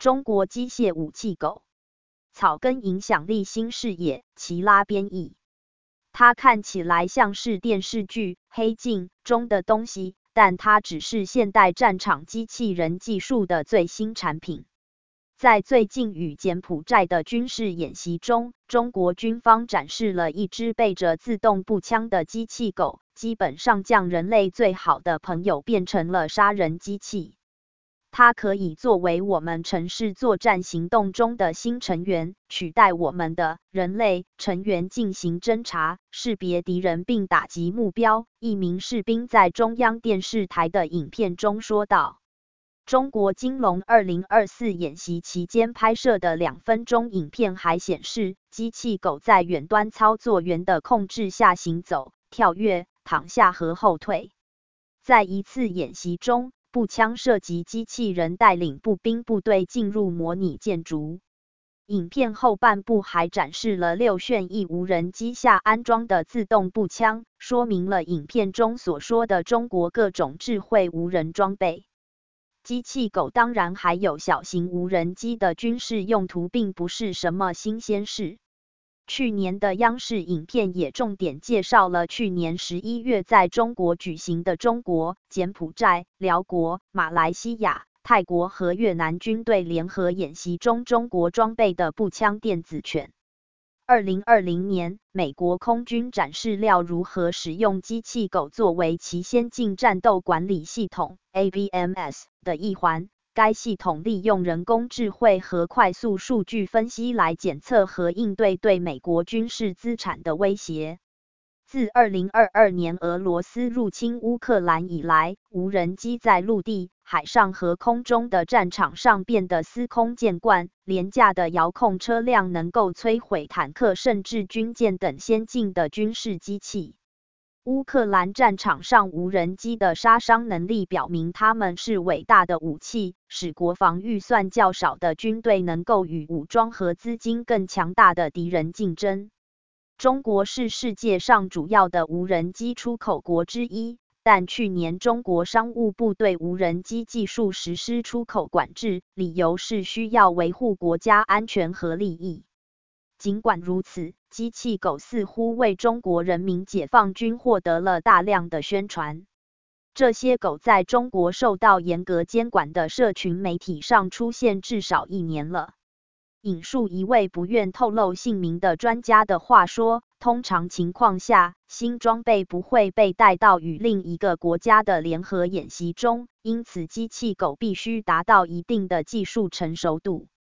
中国机械武器狗，草根影响力新视野，齐拉编译。它看起来像是电视剧《黑镜》中的东西，但它只是现代战场机器人技术的最新产品。在最近与柬埔寨的军事演习中，中国军方展示了一只背着自动步枪的机器狗，基本上将人类最好的朋友变成了杀人机器。它可以作为我们城市作战行动中的新成员，取代我们的人类成员进行侦察、识别敌人并打击目标。一名士兵在中央电视台的影片中说道。中国金龙2024演习期间拍摄的2分钟影片还显示，机器狗在远端操作员的控制下行走、跳跃、躺下和后退。在一次演习中，步枪射击机器人带领步兵部队进入模拟建筑。影片后半部还展示了6旋翼无人机下安装的自动步枪，说明了影片中所说的中国各种智慧无人装备。机器狗当然还有小型无人机的军事用途，并不是什么新鲜事。去年的央视影片也重点介绍了去年11月在中国举行的中国、柬埔寨、辽国、马来西亚、泰国和越南军队联合演习中中国装备的步枪电子犬。2020年，美国空军展示了如何使用机器狗作为其先进战斗管理系统 ABMS 的一环。该系统利用人工智慧和快速数据分析来检测和应对对美国军事资产的威胁。自2022年俄罗斯入侵乌克兰以来，无人机在陆地、海上和空中的战场上变得司空见惯。廉价的遥控车辆能够摧毁坦克甚至军舰等先进的军事机器。乌克兰战场上无人机的杀伤能力表明它们是伟大的武器，使国防预算较少的军队能够与武装和资金更强大的敌人竞争。中国是世界上主要的无人机出口国之一，但去年中国商务部对无人机技术实施出口管制，理由是需要维护国家安全和利益。尽管如此，机器狗似乎为中国人民解放军获得了大量的宣传。这些狗在中国受到严格监管的社群媒体上出现至少1年了。引述一位不愿透露姓名的专家的话说，通常情况下，新装备不会被带到与另一个国家的联合演习中，因此机器狗必须达到一定的技术成熟度。